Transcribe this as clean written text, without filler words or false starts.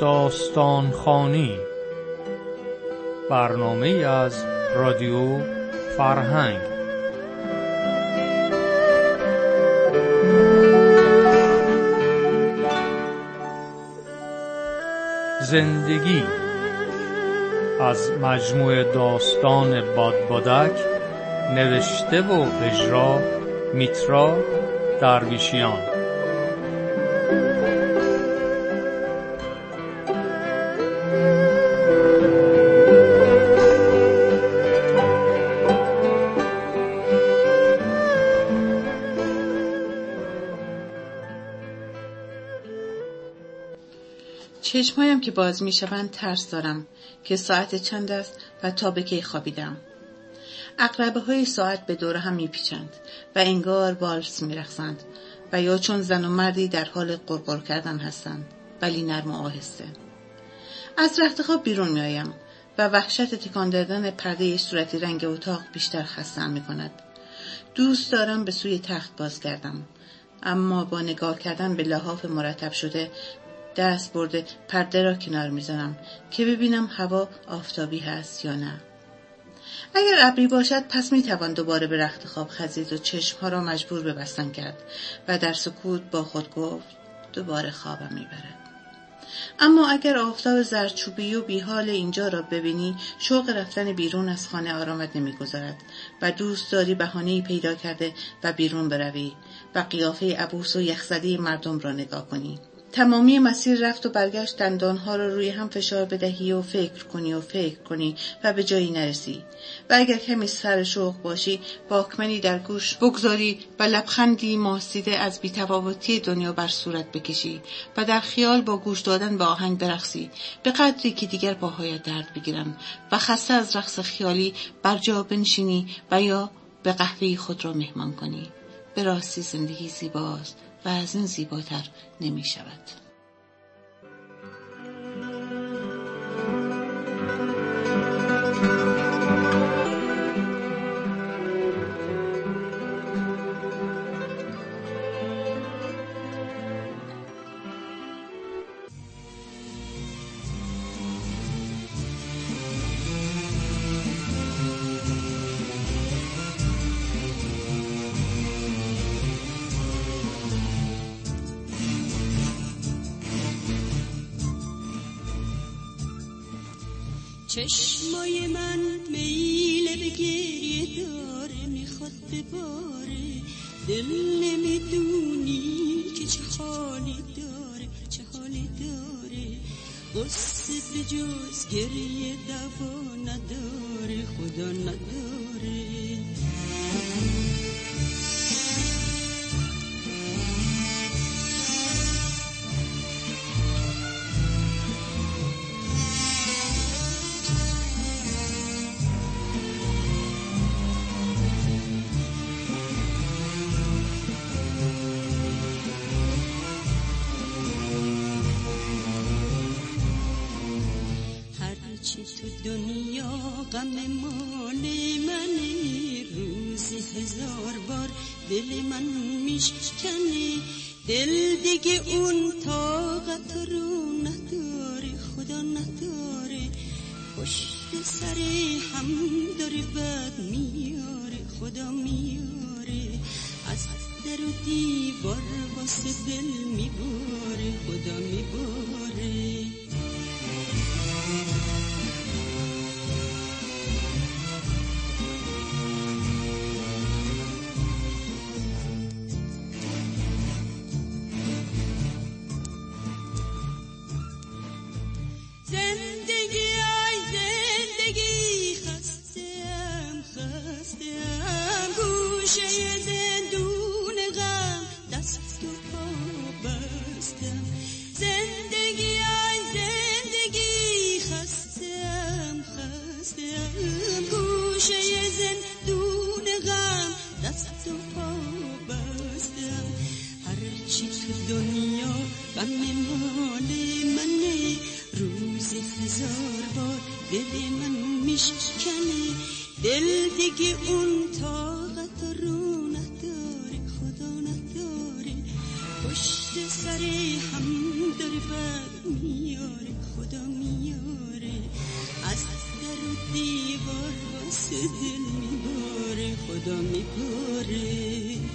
داستانخوانی، برنامه از رادیو فرهنگ. زندگی از مجموعه داستان بادبادک، نوشته و اجرا میترا درویشیان. چشمهایم که باز می شوند ترس دارم که ساعت چند است و تا به کی خوابیدم. عقربه های ساعت به دور هم می پیچند و انگار والس می رقصند و یا چون زن و مردی در حال غرغر کردن هستند، ولی نرم و آهسته. از رخت خواب بیرون می آیم و وحشت تکان دادن پرده صورتی رنگ اتاق بیشتر خسته‌ام می کند. دوست دارم به سوی تخت باز کردم، اما با نگاه کردن به لحاف مرتب شده دست برده پرده را کنار میزنم که ببینم هوا آفتابی هست یا نه. اگر ابری باشد پس میتوان دوباره به رخت خواب خزید و چشمها را مجبور به بستن کرد و در سکوت با خود گفت دوباره خوابم میبرد. اما اگر آفتاب زردچوبی و بیحال اینجا را ببینی، شوق رفتن بیرون از خانه آرامت نمیگذارد و دوست داری بهانه‌ای پیدا کرده و بیرون بروی و قیافه عبوس و یخزده مردم را نگاه کنی. تمامی مسیر رفت و برگشت دندانها را روی هم فشار بدهی و فکر کنی و به جایی نرسی. و اگر کمی سر شوق باشی، واکمنی در گوش بگذاری و لبخندی ماسیده از بی‌تفاوتی دنیا بر صورت بکشی و در خیال با گوش دادن به آهنگ برقصی به قدری که دیگر پاهایت درد بگیرن و خسته از رقص خیالی بر جا بنشینی و یا به قهوه خود را مهمان کنی. به راستی زندگی زیباست و از این زیباتر نمی شود. چشمای من میل به گریه داره، میخواد بباره، دل نمیدونی که چه حالی داره، چه حالی داره. قصه به جز گریه دوا نداره، خدا نداره. تو دنیا غم مال منه، روزی 1000 بار دل من میشکنه، دل دیگه اون طاقت رو نداره، خدا نداره. پشت سر هم داره بد میاره، خدا میاره. از در و دیوار واسه دل میباره، خدا میباره. دل دیگه اون طاقت رو نداره، خدا نداره. پشت سر هم داره بد میاره، دل میباره خدا میباره